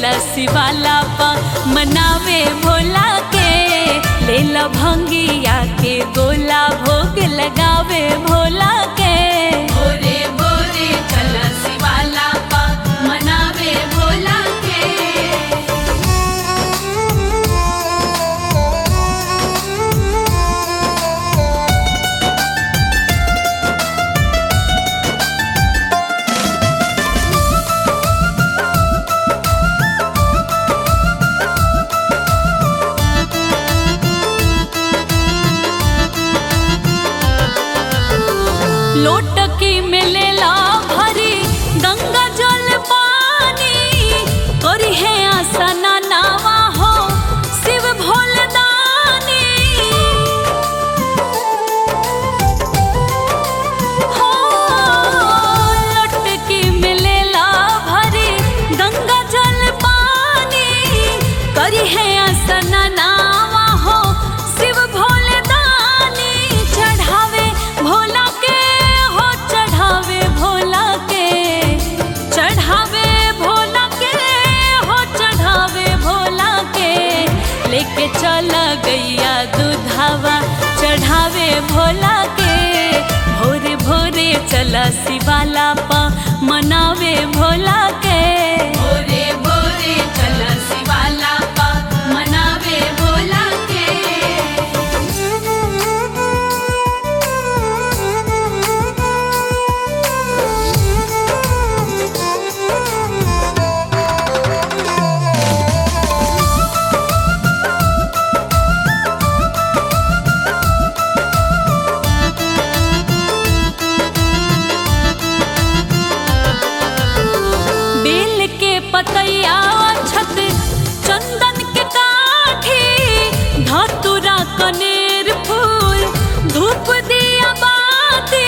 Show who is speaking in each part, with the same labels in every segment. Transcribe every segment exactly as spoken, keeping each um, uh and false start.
Speaker 1: चला शिवाला पा मनावे भोला के, ले ला भंगिया के गोला भोग लगावे भोला के। भोरे भोरे चला शिवाला पा मनावे भोला के। लोटकी में लेला भरी गंगा जल पानी, करी है आसना नावा हो शिव भोलदानी। हो लोटकी में लेला भरी गंगा जल पानी, करी है आसना नावा हो शिव भोलदानी। चढ़ावे भोला के हो चढ़ावे भोला के, चढ़ावे भोला के हो चढ़ावे भोला के। लेके चला गैया दूधावा चढ़ावे भोला के। भोरे भोरे चला शिवाला पा मनावे भोला के। भोरे भोरे चला शिवाला पा मनावे भोला के। बेल के पतैया छत चंदन के काठी, धतूरा कनेर फूल धूप दिया बाती।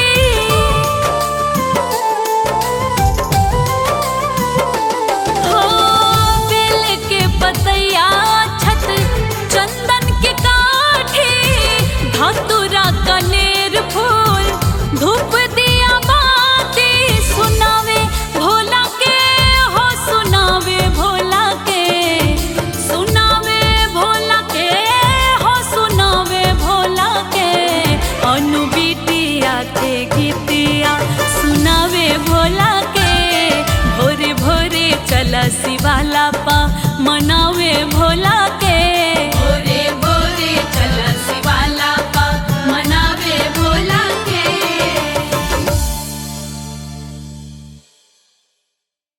Speaker 1: हो बेल के पतैया छत चंदन के काठी, धतूरा कनेर फूल धूप दिया बाती। सुनावे भोला के हो सुनावे भोला के, सुनावे भोला के हो सुनावे भोला के। अनु बिटिया के गीतिया सुनावे भोला के। भोरे भोरे चला शिवाला पा मनावे भोला